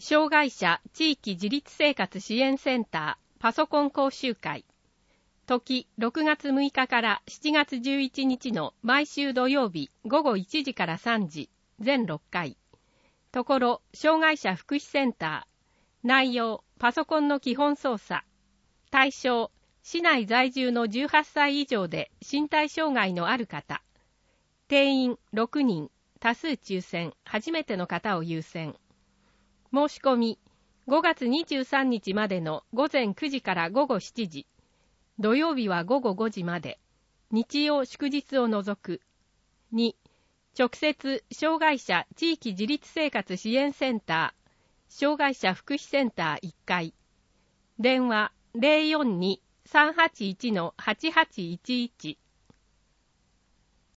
障害者地域自立生活支援センターパソコン講習会。時6月6日から7月11日の毎週土曜日午後1時から3時、全6回。ところ、障害者福祉センター。内容、パソコンの基本操作。対象、市内在住の18歳以上で身体障害のある方。定員6人、多数抽選、初めての方を優先。申し込み、5月23日までの午前9時から午後7時。土曜日は午後5時まで。日曜祝日を除く。2、直接障害者地域自立生活支援センター、障害者福祉センター1階。電話 042-381-8811